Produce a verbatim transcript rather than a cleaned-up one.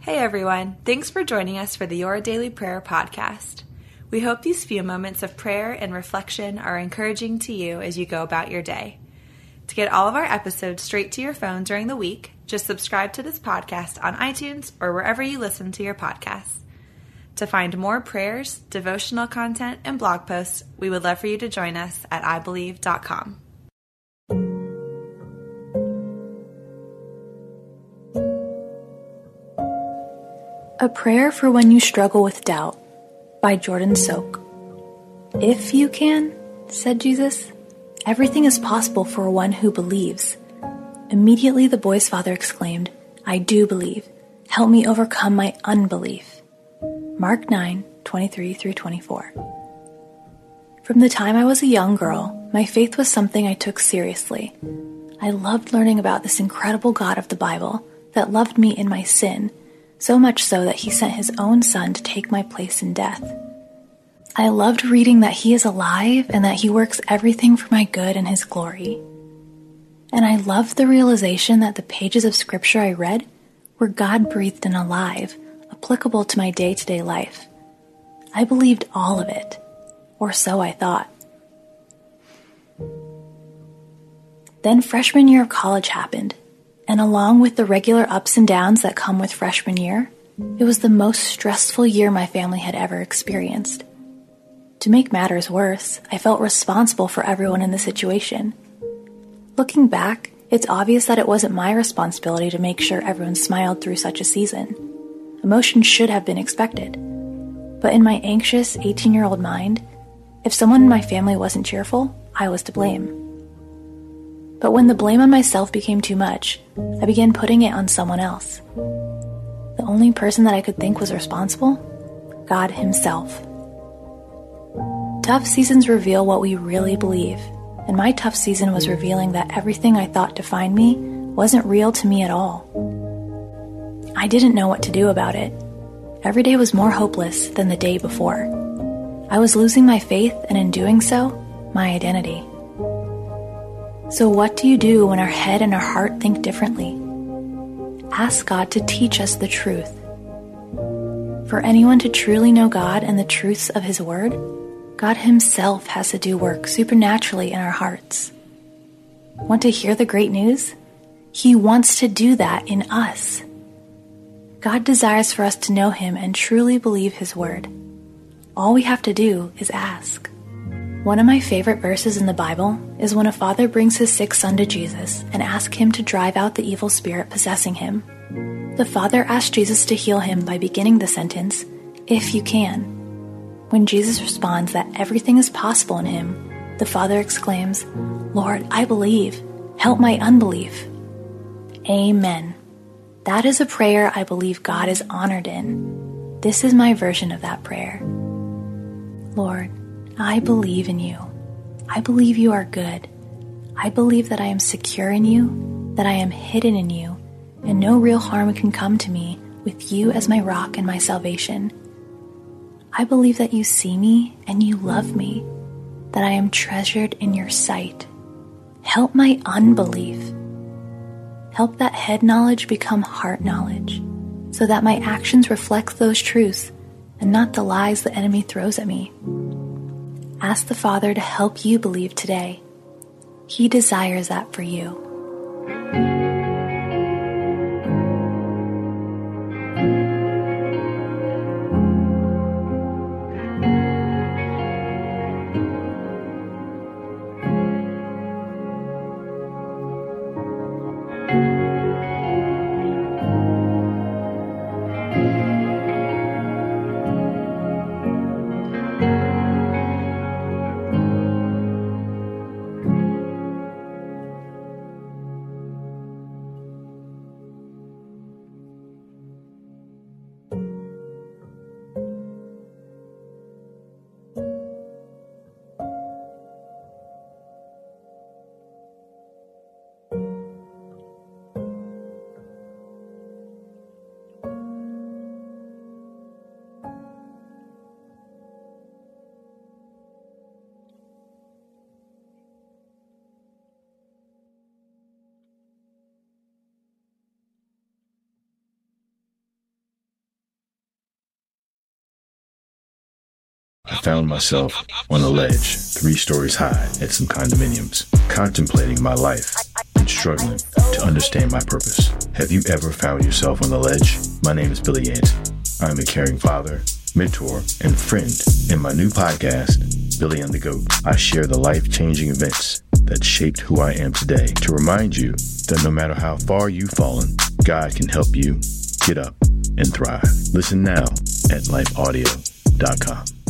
Hey everyone, thanks for joining us for the Your Daily Prayer podcast. We hope these few moments of prayer and reflection are encouraging to you as you go about your day. To get all of our episodes straight to your phone during the week, just subscribe to this podcast on iTunes or wherever you listen to your podcasts. To find more prayers, devotional content, and blog posts, we would love for you to join us at i believe dot com. A Prayer for When You Struggle with Doubt by Jordan Soke. If you can, said Jesus, everything is possible for one who believes. Immediately the boy's father exclaimed, I do believe. Help me overcome my unbelief. Mark nine, twenty-three through twenty-four. From the time I was a young girl, my faith was something I took seriously. I loved learning about this incredible God of the Bible that loved me in my sin, so much so that he sent his own son to take my place in death. I loved reading that he is alive and that he works everything for my good and his glory. And I loved the realization that the pages of scripture I read were God-breathed and alive, applicable to my day-to-day life. I believed all of it, or so I thought. Then freshman year of college happened. And along with the regular ups and downs that come with freshman year, it was the most stressful year my family had ever experienced. To make matters worse, I felt responsible for everyone in the situation. Looking back, it's obvious that it wasn't my responsibility to make sure everyone smiled through such a season. Emotions should have been expected. But in my anxious eighteen-year-old mind, if someone in my family wasn't cheerful, I was to blame. But when the blame on myself became too much, I began putting it on someone else. The only person that I could think was responsible? God himself. Tough seasons reveal what we really believe, and my tough season was revealing that everything I thought defined me wasn't real to me at all. I didn't know what to do about it. Every day was more hopeless than the day before. I was losing my faith, and in doing so, my identity. So what do you do when our head and our heart think differently? Ask God to teach us the truth. For anyone to truly know God and the truths of his word, God himself has to do work supernaturally in our hearts. Want to hear the great news? He wants to do that in us. God desires for us to know him and truly believe his word. All we have to do is ask. One of my favorite verses in the Bible is when a father brings his sick son to Jesus and asks him to drive out the evil spirit possessing him. The father asks Jesus to heal him by beginning the sentence, if you can. When Jesus responds that everything is possible in him, the father exclaims, Lord, I believe. Help my unbelief. Amen. That is a prayer I believe God is honored in. This is my version of that prayer. Lord, I believe in you. I believe you are good. I believe that I am secure in you, that I am hidden in you, and no real harm can come to me with you as my rock and my salvation. I believe that you see me and you love me, that I am treasured in your sight. Help my unbelief. Help that head knowledge become heart knowledge, so that my actions reflect those truths and not the lies the enemy throws at me. Ask the Father to help you believe today. He desires that for you. I found myself on a ledge, three stories high at some condominiums, contemplating my life and struggling to understand my purpose. Have you ever found yourself on the ledge? My name is Billy Yancey. I'm a caring father, mentor, and friend. In my new podcast, Billy and the Goat, I share the life-changing events that shaped who I am today to remind you that no matter how far you've fallen, God can help you get up and thrive. Listen now at life audio dot com.